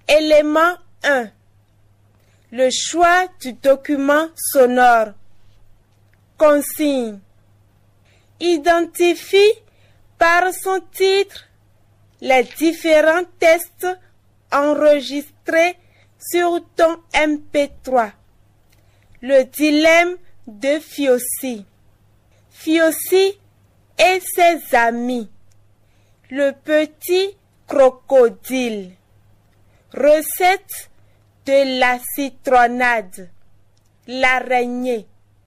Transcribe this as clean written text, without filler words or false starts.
Élément 1. Le choix du document sonore. Consigne. Identifie par son titre les différents tests enregistrés sur ton MP3. Le dilemme de Fiossi. Fiossi et ses amis. Le petit crocodile. Recette de la citronnade. L'araignée.